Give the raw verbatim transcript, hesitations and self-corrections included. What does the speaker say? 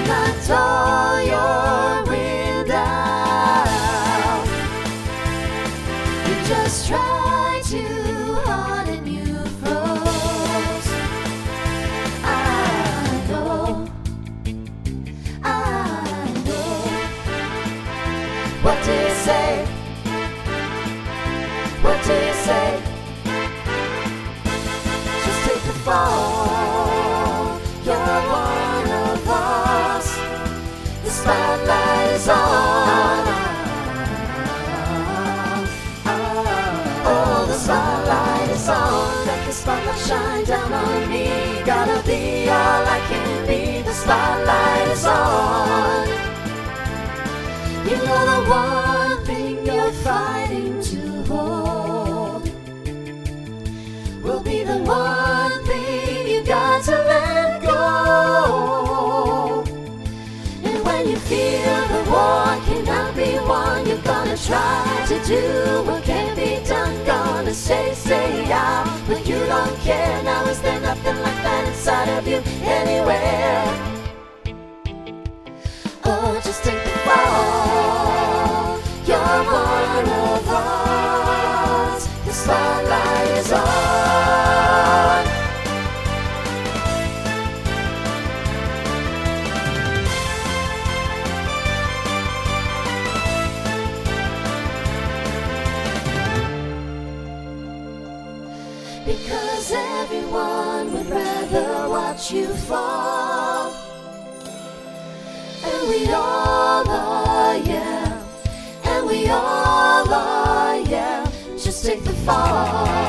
not dull your way down. You just try too hard and you froze. I know, I know. What do you say? What do you say? Just take the fall. You're one of us. The spotlight is on. Oh, the spotlight is on. Let the spotlight shine down on me. Gotta be all I can be. The spotlight is on. You know the one thing you're fighting to hold will be the one thing you got to let go. And when you feel the war cannot be won, you're gonna try to do what can't be done. Gonna say, say out, but you don't care. Now is there nothing like that inside of you anywhere? Oh, just take the fall. You're one of us. The spotlight is on. Because everyone would rather watch you fall. And we all are, yeah. And we all are, yeah. Just take the fall.